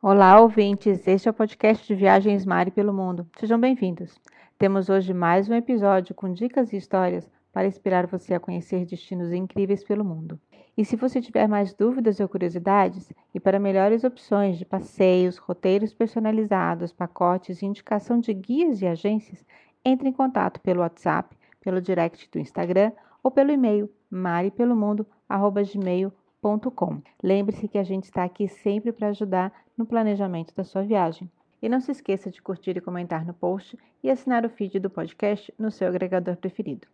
Olá, ouvintes! Este é o podcast de Viagens Mari pelo Mundo. Sejam bem-vindos. Temos hoje mais um episódio com dicas e histórias para inspirar você a conhecer destinos incríveis pelo mundo. E se você tiver mais dúvidas ou curiosidades, e para melhores opções de passeios, roteiros personalizados, pacotes e indicação de guias e agências, entre em contato pelo WhatsApp, pelo direct do Instagram ou pelo e-mail maripelomundo@gmail.com. Lembre-se que a gente está aqui sempre para ajudar no planejamento da sua viagem. E não se esqueça de curtir e comentar no post e assinar o feed do podcast no seu agregador preferido.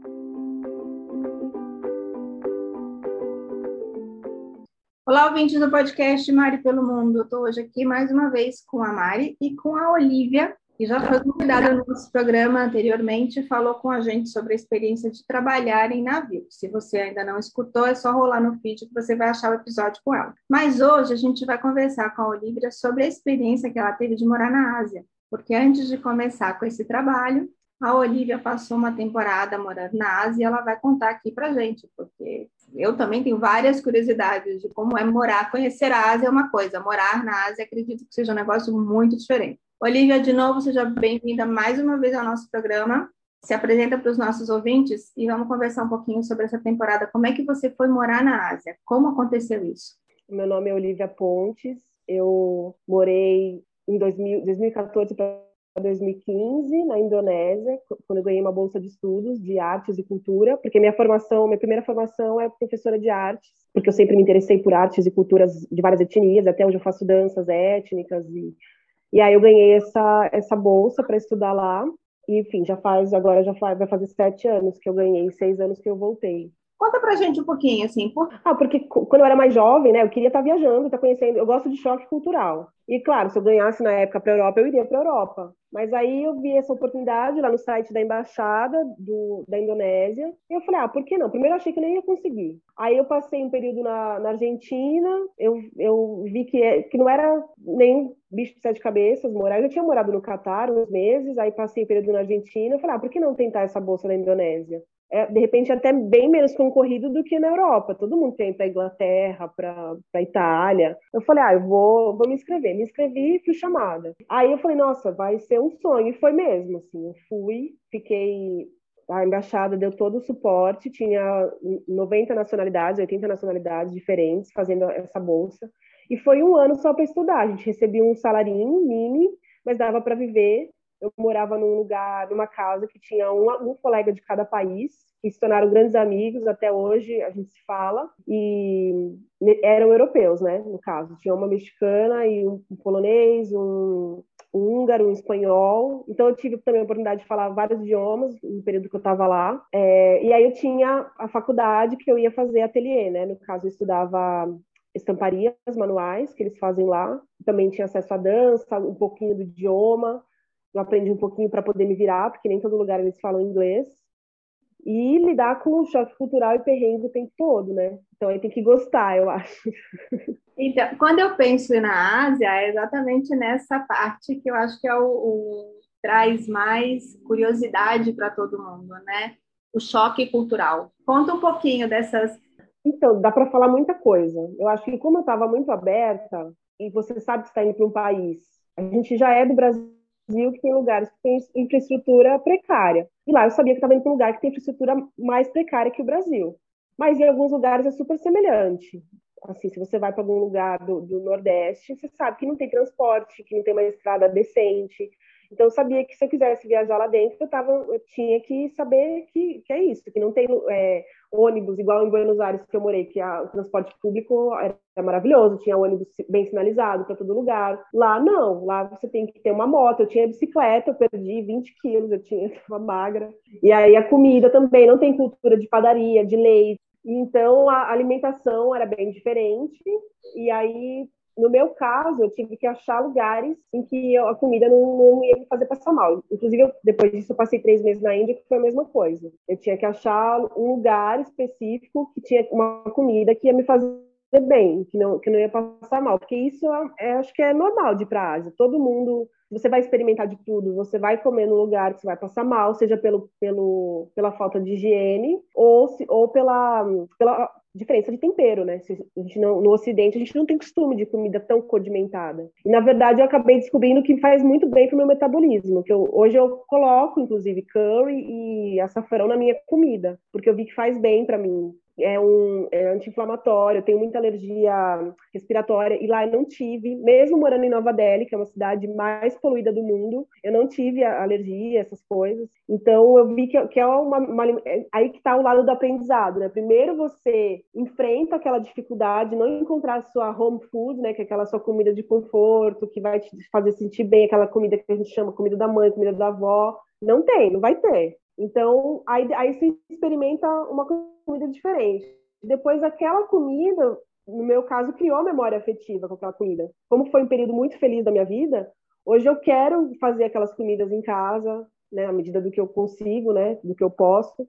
Olá, ouvintes do podcast Mari pelo Mundo. Estou hoje aqui mais uma vez com a Mari e com a Olivia, que já foi convidada no nosso programa anteriormente, falou com a gente sobre a experiência de trabalhar em navio. Se você ainda não escutou, é só rolar no feed que você vai achar o episódio com ela. Mas hoje a gente vai conversar com a Olivia sobre a experiência que ela teve de morar na Ásia, porque antes de começar com esse trabalho, a Olivia passou uma temporada morando na Ásia e ela vai contar aqui pra gente, porque eu também tenho várias curiosidades de como é morar, conhecer a Ásia é uma coisa, morar na Ásia acredito que seja um negócio muito diferente. Olivia, de novo, seja bem-vinda mais uma vez ao nosso programa. Se apresenta para os nossos ouvintes e vamos conversar um pouquinho sobre essa temporada. Como é que você foi morar na Ásia? Como aconteceu isso? Meu nome é Olivia Pontes, eu morei em 2014 para 2015 na Indonésia, quando eu ganhei uma bolsa de estudos de artes e cultura, porque minha primeira formação é professora de artes, porque eu sempre me interessei por artes e culturas de várias etnias, até hoje eu faço danças étnicas, e aí eu ganhei essa bolsa para estudar lá, e enfim, vai fazer 7 anos que eu ganhei, 6 anos que eu voltei. Conta pra gente um pouquinho, assim, porque quando eu era mais jovem, né, eu queria estar viajando, estar conhecendo, eu gosto de choque cultural. E claro, se eu ganhasse na época para a Europa, eu iria para a Europa. Mas aí eu vi essa oportunidade lá no site da embaixada da Indonésia, e eu falei, por que não? Primeiro eu achei que nem ia conseguir. Aí eu passei um período na Argentina, eu vi que não era nem bicho de sete cabeças morar. Eu já tinha morado no Catar uns meses, aí passei um período na Argentina, eu falei, por que não tentar essa bolsa na Indonésia? De repente até bem menos concorrido do que na Europa. Todo mundo tem para Inglaterra, para Itália. Eu falei, eu vou me inscrever. Me inscrevi e fui chamada. Aí eu falei, nossa, vai ser um sonho. E foi mesmo, assim. Eu fui, fiquei... A embaixada deu todo o suporte, tinha 90 nacionalidades, 80 nacionalidades diferentes fazendo essa bolsa. E foi um ano só para estudar. A gente recebia um salarinho mini, mas dava para viver. Eu morava numa casa que tinha um colega de cada país, que se tornaram grandes amigos, até hoje a gente se fala, e eram europeus, né, no caso. Tinha uma mexicana e um polonês, um húngaro, um espanhol. Então eu tive também a oportunidade de falar vários idiomas no período que eu estava lá. E aí eu tinha a faculdade que eu ia fazer ateliê, né, no caso eu estudava estamparias manuais, que eles fazem lá. Também tinha acesso à dança, um pouquinho do idioma. Eu aprendi um pouquinho para poder me virar, porque nem todo lugar eles falam inglês. E lidar com o choque cultural e perrengue o tempo todo, né? Então aí tem que gostar, eu acho. Então, quando eu penso na Ásia, é exatamente nessa parte que eu acho que é o traz mais curiosidade para todo mundo, né? O choque cultural. Conta um pouquinho dessas. Então, dá para falar muita coisa. Eu acho que como eu estava muito aberta, e você sabe que está indo para um país, a gente já é do Brasil, que tem lugares que tem infraestrutura precária. E lá eu sabia que estava indo para um lugar que tem infraestrutura mais precária que o Brasil. Mas em alguns lugares é super semelhante. Assim, se você vai para algum lugar do Nordeste, você sabe que não tem transporte, que não tem uma estrada decente. Então, eu sabia que se eu quisesse viajar lá dentro, eu tinha que saber que é isso, que não tem ônibus, igual em Buenos Aires, que eu morei, que o transporte público era maravilhoso, tinha ônibus bem sinalizado para todo lugar. Lá, não. Lá você tem que ter uma moto. Eu tinha bicicleta, eu perdi 20 quilos, eu tinha uma magra. E aí a comida também, não tem cultura de padaria, de leite. Então, a alimentação era bem diferente. E aí, no meu caso, eu tive que achar lugares em que a comida não ia me fazer passar mal. Inclusive, depois disso, eu passei 3 meses na Índia, que foi a mesma coisa. Eu tinha que achar um lugar específico que tinha uma comida que ia me fazer bem, que não ia passar mal. Porque isso, acho que é normal de ir para a Ásia. Todo mundo, você vai experimentar de tudo, você vai comer num lugar que você vai passar mal, seja pela falta de higiene ou pela diferença de tempero, né? A gente não, no Ocidente, a gente não tem costume de comida tão condimentada. E, na verdade, eu acabei descobrindo que faz muito bem para o meu metabolismo, hoje eu coloco, inclusive, curry e açafrão na minha comida, porque eu vi que faz bem para mim. É anti-inflamatório, eu tenho muita alergia respiratória, e lá eu não tive, mesmo morando em Nova Delhi, que é uma cidade mais poluída do mundo, eu não tive alergia, essas coisas. Então eu vi que é aí que está o lado do aprendizado, né? Primeiro você enfrenta aquela dificuldade, não encontrar a sua home food, né? Que é aquela sua comida de conforto, que vai te fazer sentir bem, aquela comida que a gente chama comida da mãe, comida da avó. Não tem, não vai ter. Então, aí você experimenta uma comida diferente. Depois, aquela comida, no meu caso, criou memória afetiva com aquela comida. Como foi um período muito feliz da minha vida, hoje eu quero fazer aquelas comidas em casa, né, à medida do que eu consigo, né, do que eu posso.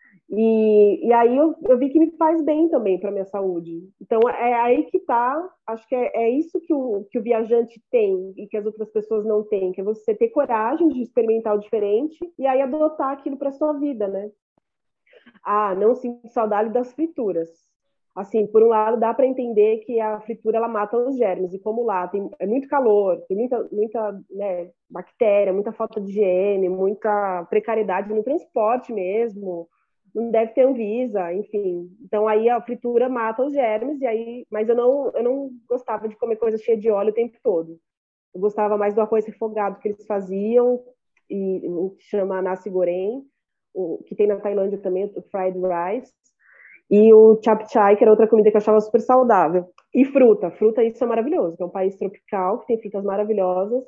E aí eu vi que me faz bem também para minha saúde. Então é aí que tá, acho que é isso que o viajante tem e que as outras pessoas não têm, que é você ter coragem de experimentar o diferente e aí adotar aquilo para sua vida, né? Ah, não sinto saudade das frituras. Assim, por um lado, dá para entender que a fritura ela mata os germes, e como lá é muito calor, tem muita né, bactéria, muita falta de higiene, muita precariedade no transporte mesmo, não deve ter Anvisa, enfim. Então aí a fritura mata os germes, mas eu não gostava de comer coisa cheia de óleo o tempo todo. Eu gostava mais do arroz refogado que eles faziam, e o que chama nasi goreng, que tem na Tailândia também, o fried rice, e o chap chai, que era outra comida que eu achava super saudável. E fruta, isso é maravilhoso, que é um país tropical, que tem frutas maravilhosas.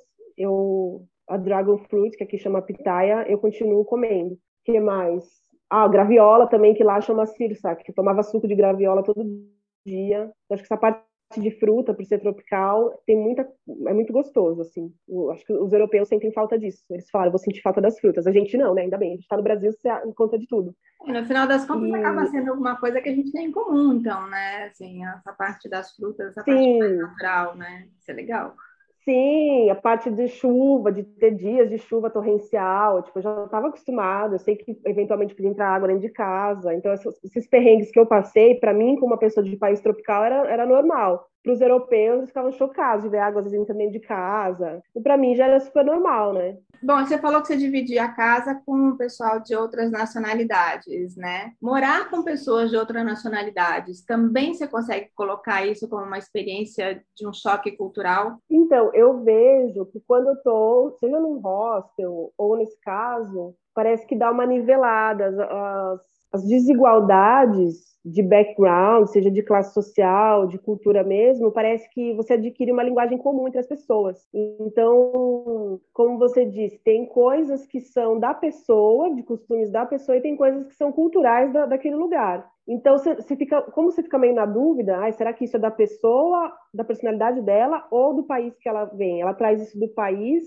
A dragon fruit, que aqui chama pitaya, eu continuo comendo. O que mais? Ah, graviola também, que lá chama sirsa, que eu tomava suco de graviola todo dia. Eu acho que essa parte de fruta, por ser tropical, é muito gostoso, assim. Eu acho que os europeus sentem falta disso. Eles falam, eu vou sentir falta das frutas. A gente não, né? Ainda bem, a gente tá no Brasil, você encontra de tudo. No final das contas, acaba E sendo alguma coisa que a gente tem em comum, então, né? Assim, essa parte das frutas, essa parte mais sim, natural, né? Isso é legal. sim, a parte de chuva, de ter dias de chuva torrencial, tipo, eu já estava acostumada, eu sei que eventualmente podia entrar água dentro de casa, então esses perrengues que eu passei, para mim, como uma pessoa de país tropical, era normal. Para os europeus, eles ficavam chocados de ver água às vezes entrando dentro de casa, e para mim já era super normal, né? Bom, você falou que você dividia a casa com o pessoal de outras nacionalidades, né? Morar com pessoas de outras nacionalidades, também você consegue colocar isso como uma experiência de um choque cultural? Então, eu vejo que quando eu tô, seja num hostel ou nesse caso, parece que dá uma nivelada. As desigualdades de background, seja de classe social, de cultura mesmo, parece que você adquire uma linguagem comum entre as pessoas. Então, como você disse, tem coisas que são da pessoa, de costumes da pessoa, e tem coisas que são culturais daquele lugar. Então, como você fica meio na dúvida, será que isso é da pessoa, da personalidade dela ou do país que ela vem? Ela traz isso do país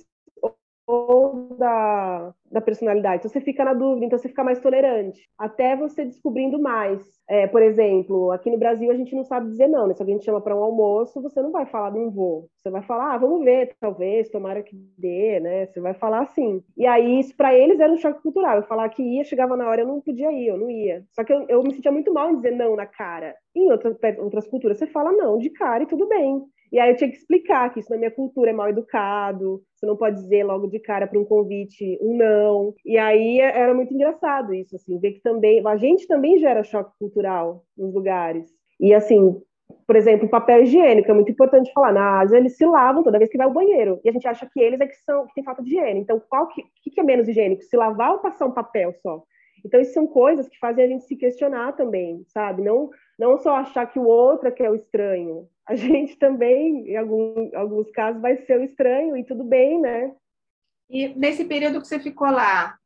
ou da personalidade? Então, você fica na dúvida, então você fica mais tolerante, até você descobrindo mais. Por exemplo, aqui no Brasil a gente não sabe dizer não, né? Se alguém te chama para um almoço, você não vai falar não vou. Você vai falar, vamos ver, talvez, tomara que dê, né? Você vai falar assim. E aí, isso para eles era um choque cultural. Eu falar que ia, chegava na hora, eu não podia ir, eu não ia. Só que eu me sentia muito mal em dizer não na cara. Em outras culturas, você fala não de cara e tudo bem. E aí eu tinha que explicar que isso na minha cultura é mal educado, você não pode dizer logo de cara para um convite um não. E aí era muito engraçado isso, assim, ver que também a gente também gera choque cultural nos lugares. E assim, por exemplo, papel higiênico é muito importante falar. Na Ásia eles se lavam toda vez que vai ao banheiro. E a gente acha que eles é que têm falta de higiene. Então, que é menos higiênico? Se lavar ou passar um papel só? Então, isso são coisas que fazem a gente se questionar também, sabe? Não só achar que o outro é que é o estranho. A gente também, em alguns casos, vai ser o estranho e tudo bem, né? E nesse período que você ficou lá,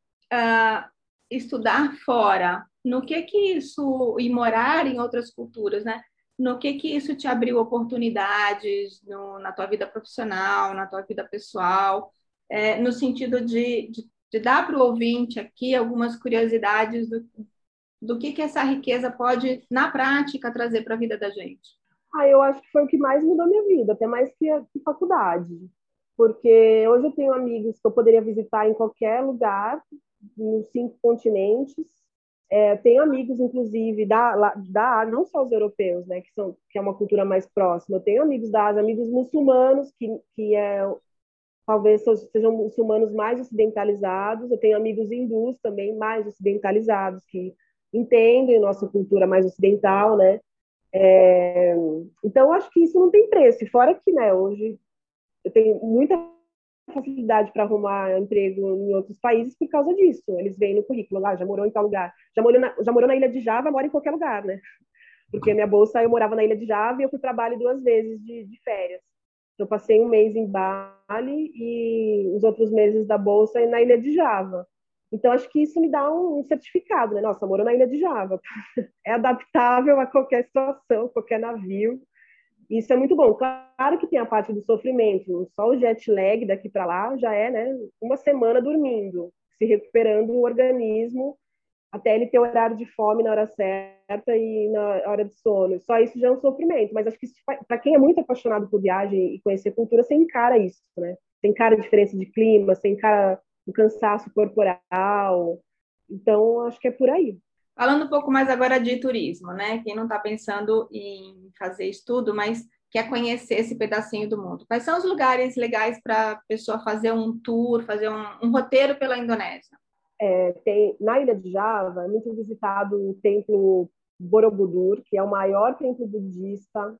estudar fora, no que isso, e morar em outras culturas, né? No que isso te abriu oportunidades na tua vida profissional, na tua vida pessoal, no sentido de dar para o ouvinte aqui algumas curiosidades do que essa riqueza pode, na prática, trazer para a vida da gente? Eu acho que foi o que mais mudou minha vida, até mais que faculdade. Porque hoje eu tenho amigos que eu poderia visitar em qualquer lugar, nos 5 continentes, Tenho amigos, inclusive, da Ásia, não só os europeus, né, que é uma cultura mais próxima. Eu tenho amigos da Ásia, amigos muçulmanos, talvez sejam muçulmanos mais ocidentalizados. Eu tenho amigos hindus também mais ocidentalizados, que entendem nossa cultura mais ocidental, né? Então, acho que isso não tem preço. E fora que, né, hoje eu tenho muita facilidade para arrumar emprego em outros países por causa disso. Eles veem no currículo, lá, já morou em tal lugar. Já morou na Ilha de Java, mora em qualquer lugar, né? Porque minha bolsa, eu morava na Ilha de Java e eu fui para Bali 2 vezes de férias. Eu passei um mês em Bali e os outros meses da bolsa na Ilha de Java. Então, acho que isso me dá um certificado, né? Nossa, morou na Ilha de Java. É adaptável a qualquer situação, qualquer navio. Isso é muito bom. Claro que tem a parte do sofrimento. Só o jet lag daqui para lá já é, né, uma semana dormindo, se recuperando o organismo até ele ter o horário de fome na hora certa e na hora de sono. Só isso já é um sofrimento. Mas acho que para quem é muito apaixonado por viagem e conhecer cultura, você encara isso, né? Você encara a diferença de clima, você encara o cansaço corporal. Então, acho que é por aí. Falando um pouco mais agora de turismo, né? Quem não está pensando em fazer estudo, mas quer conhecer esse pedacinho do mundo. Quais são os lugares legais para a pessoa fazer um tour, fazer um roteiro pela Indonésia? Na Ilha de Java é muito visitado o templo Borobudur, que é o maior templo budista.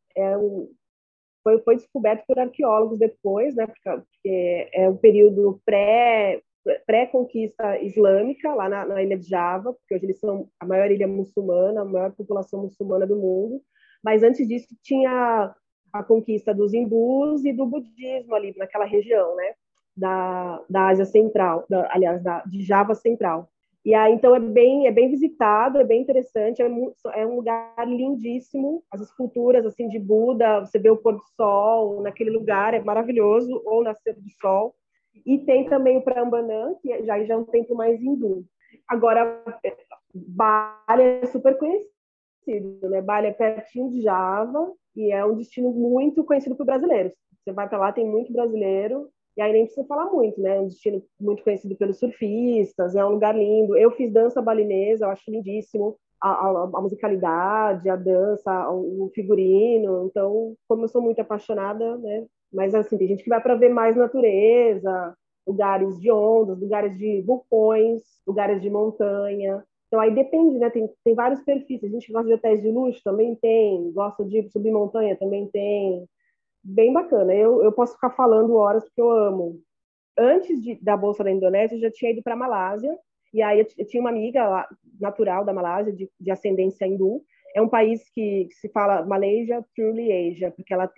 Foi descoberto por arqueólogos depois, né? Porque é um período pré-conquista islâmica lá na Ilha de Java, porque hoje eles são a maior ilha muçulmana, a maior população muçulmana do mundo. Mas antes disso tinha a conquista dos hindus e do budismo ali naquela região, né? Da Ásia Central, aliás, de Java Central. E aí, então, é bem visitado, é bem interessante, é um lugar lindíssimo, as esculturas, assim, de Buda, você vê o pôr do sol naquele lugar, é maravilhoso, ou nascer do sol. E tem também o Prambanan, que já é um templo mais hindu. Agora, Bali é super conhecido, né? Bali é pertinho de Java e é um destino muito conhecido por brasileiros. Você vai para lá, tem muito brasileiro, e aí nem precisa falar muito, né? É um destino muito conhecido pelos surfistas, é um lugar lindo. Eu fiz dança balinesa, eu acho lindíssimo. A musicalidade, a dança, o figurino. Então, como eu sou muito apaixonada, né? Mas assim, tem gente que vai para ver mais natureza, lugares de ondas, lugares de vulcões, lugares de montanha. Então aí depende, né? Tem vários perfis. A gente gosta de hotéis de luxo, também tem. Gosta de subir montanha, também tem. Bem bacana. Eu posso ficar falando horas porque eu amo. Antes da Bolsa da Indonésia, eu já tinha ido para a Malásia. E aí eu tinha uma amiga lá, natural da Malásia, de ascendência hindu. É um país que se fala Malaysia Truly Asia, porque ela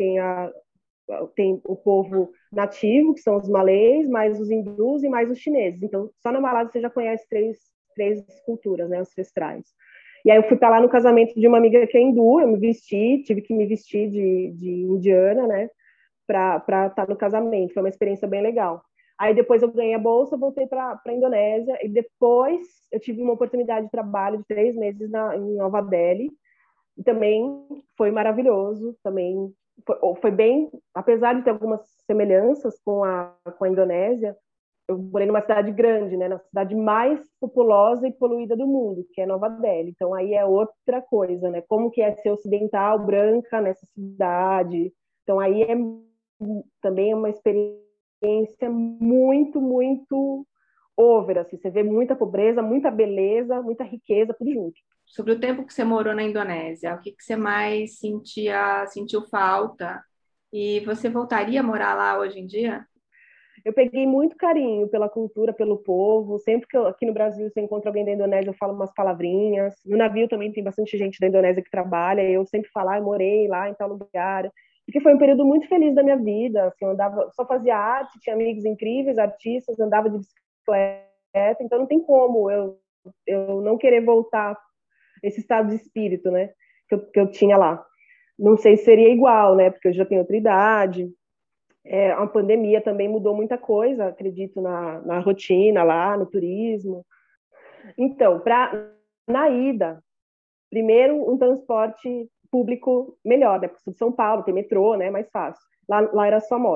tem o povo nativo, que são os malês, mais os hindus e mais os chineses. Então, só na Malásia você já conhece três culturas, né, ancestrais. E aí eu fui para lá no casamento de uma amiga que é hindu, eu tive que me vestir de indiana, né, para estar no casamento. Foi uma experiência bem legal. Aí depois eu ganhei a bolsa, voltei para a Indonésia e depois eu tive uma oportunidade de trabalho de 3 meses em Nova Delhi e também foi maravilhoso, também foi bem, apesar de ter algumas semelhanças com a Indonésia, eu morei numa cidade grande, né, na cidade mais populosa e poluída do mundo, que é Nova Delhi. Então aí é outra coisa, né? Como que é ser ocidental, branca nessa cidade. Então aí também é uma experiência muito, muito over, assim, você vê muita pobreza, muita beleza, muita riqueza, tudo junto. Sobre o tempo que você morou na Indonésia, o que você mais sentiu falta? E você voltaria a morar lá hoje em dia? Eu peguei muito carinho pela cultura, pelo povo. Sempre que aqui no Brasil você encontra alguém da Indonésia, eu falo umas palavrinhas. No navio também tem bastante gente da Indonésia que trabalha. Eu sempre falo, eu morei lá em tal lugar. Porque foi um período muito feliz da minha vida. Assim, eu andava, só fazia arte, tinha amigos incríveis, artistas, andava de bicicleta. Então não tem como eu não querer voltar esse estado de espírito, né? Que eu tinha lá. Não sei se seria igual, né? Porque eu já tenho outra idade. A pandemia também mudou muita coisa, acredito, na rotina lá, no turismo. Então, na ida, primeiro um transporte público melhor, né? Porque sou de São Paulo, tem metrô, né? Mais fácil. Lá era só moto.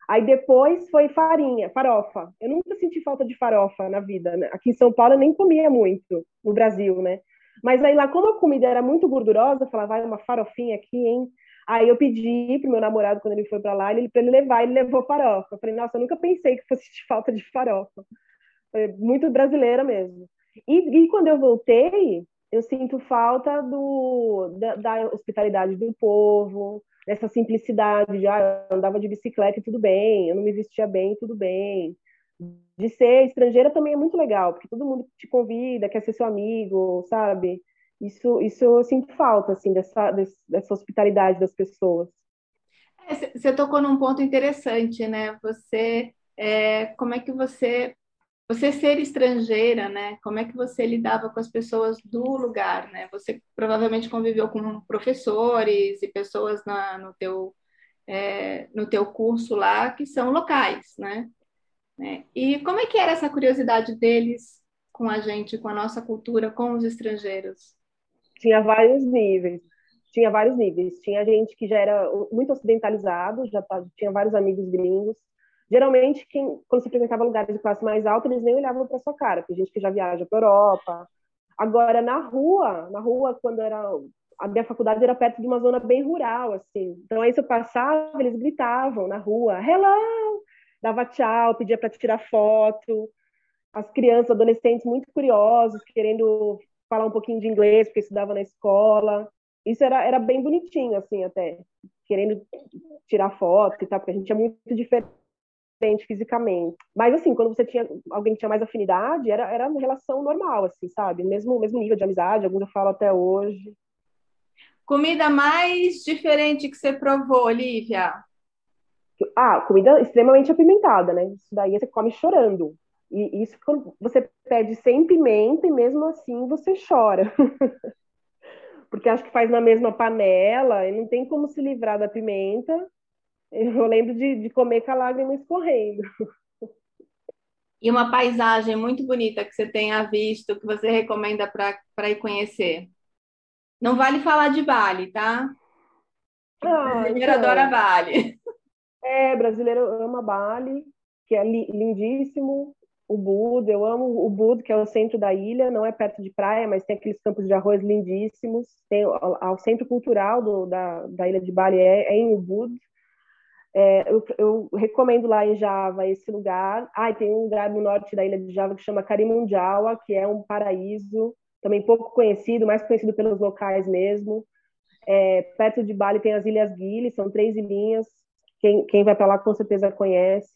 Aí depois foi farofa. Eu nunca senti falta de farofa na vida, né? Aqui em São Paulo eu nem comia muito, no Brasil, né? Mas aí lá, como a comida era muito gordurosa, eu falava, vai uma farofinha aqui, hein? Aí eu pedi pro meu namorado, quando ele foi para lá, para ele levar, ele levou farofa. Eu falei, nossa, eu nunca pensei que fosse de falta de farofa. Foi muito brasileira mesmo. E quando eu voltei, eu sinto falta da hospitalidade do povo, dessa simplicidade de, eu andava de bicicleta e tudo bem, eu não me vestia bem, tudo bem. De ser estrangeira também é muito legal, porque todo mundo te convida, quer ser seu amigo, sabe? Isso eu sinto falta, assim, dessa hospitalidade das pessoas. Você tocou num ponto interessante, né? Como é que você ser estrangeira, né? Como é que você lidava com as pessoas do lugar, né? Você provavelmente conviveu com professores e pessoas no teu curso lá que são locais, né? E como é que era essa curiosidade deles com a gente, com a nossa cultura, com os estrangeiros? Tinha vários níveis. Tinha vários níveis. Tinha gente que já era muito ocidentalizado, tinha vários amigos gringos. Geralmente, quando se frequentava lugares de classe mais alta, eles nem olhavam para sua cara. Tem gente que já viaja para Europa. Agora, na rua, quando era a minha faculdade era perto de uma zona bem rural, assim. Então, aí se eu passava, eles gritavam na rua, hello! Dava tchau, pedia para tirar foto. As crianças, adolescentes muito curiosos, querendo falar um pouquinho de inglês, porque estudava na escola. Isso era bem bonitinho, assim, até. Querendo tirar foto e tal, porque a gente é muito diferente fisicamente. Mas, assim, quando alguém que tinha mais afinidade, era uma relação normal, assim, sabe? Mesmo nível de amizade, alguns eu falo até hoje. Comida mais diferente que você provou, Olivia? Comida extremamente apimentada, né? Isso daí você come chorando. E isso quando você pede sem pimenta e mesmo assim você chora. Porque acho que faz na mesma panela e não tem como se livrar da pimenta. Eu lembro de comer com a lágrima escorrendo. E uma paisagem muito bonita que você tenha visto, que você recomenda para ir conhecer? Não vale falar de Bali, tá? O brasileiro adora Então, Bali. brasileiro ama Bali, que é lindíssimo. Ubud, eu amo Ubud, que é o centro da ilha, não é perto de praia, mas tem aqueles campos de arroz lindíssimos. Tem o centro cultural da ilha de Bali é em Ubud. Eu recomendo lá em Java esse lugar. E tem um lugar no norte da ilha de Java que chama Karimunjawa, que é um paraíso, também pouco conhecido, mais conhecido pelos locais mesmo. Perto de Bali tem as Ilhas Gili, são 3 ilhinhas. Quem vai para lá com certeza conhece.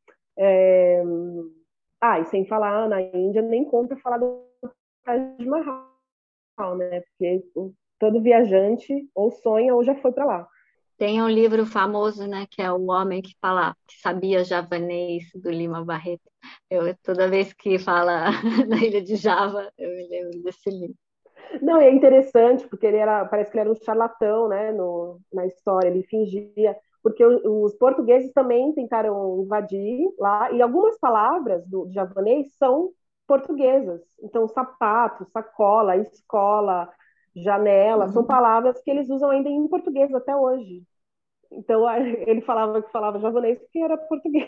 E sem falar na Índia, nem conta falar do Taj Mahal, né? Porque todo viajante ou sonha ou já foi para lá. Tem um livro famoso, né, que é O Homem que que sabia javanês, do Lima Barreto. Toda vez que fala na ilha de Java, eu me lembro desse livro. Não, é interessante, porque parece que ele era um charlatão, né, na história, ele fingia, porque os portugueses também tentaram invadir lá, e algumas palavras do javanês são portuguesas. Então, sapato, sacola, escola, janela, são palavras que eles usam ainda em português até hoje. Então, ele falava que falava javanês porque era português.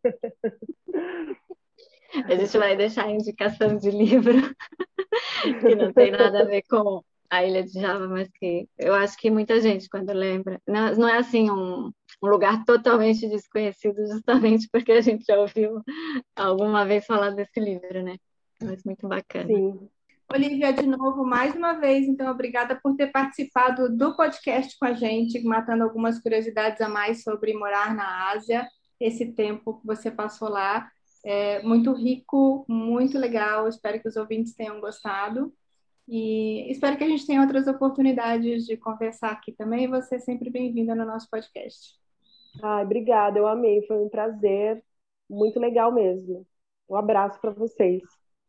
A gente vai deixar a indicação de livro que não tem nada a ver com a Ilha de Java, mas que eu acho que muita gente, quando lembra, não é assim um lugar totalmente desconhecido, justamente porque a gente já ouviu alguma vez falar desse livro, né? Mas muito bacana. Sim. Olivia, de novo, mais uma vez, então, obrigada por ter participado do podcast com a gente, matando algumas curiosidades a mais sobre morar na Ásia, esse tempo que você passou lá. É muito rico, muito legal. Espero que os ouvintes tenham gostado. E espero que a gente tenha outras oportunidades de conversar aqui também. Você é sempre bem-vinda no nosso podcast. Obrigada, eu amei, foi um prazer, muito legal mesmo. Um abraço para vocês.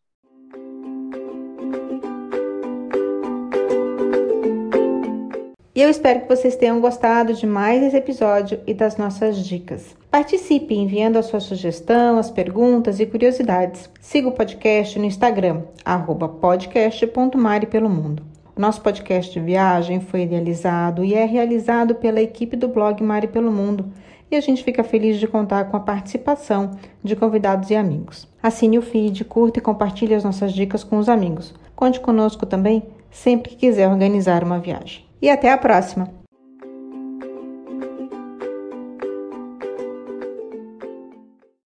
E eu espero que vocês tenham gostado de mais esse episódio e das nossas dicas. Participe enviando a sua sugestão, as perguntas e curiosidades. Siga o podcast no Instagram, @podcast.maripelomundo. O nosso podcast de viagem foi idealizado e é realizado pela equipe do blog Mari Pelo Mundo, e a gente fica feliz de contar com a participação de convidados e amigos. Assine o feed, curta e compartilhe as nossas dicas com os amigos. Conte conosco também sempre que quiser organizar uma viagem. E até a próxima!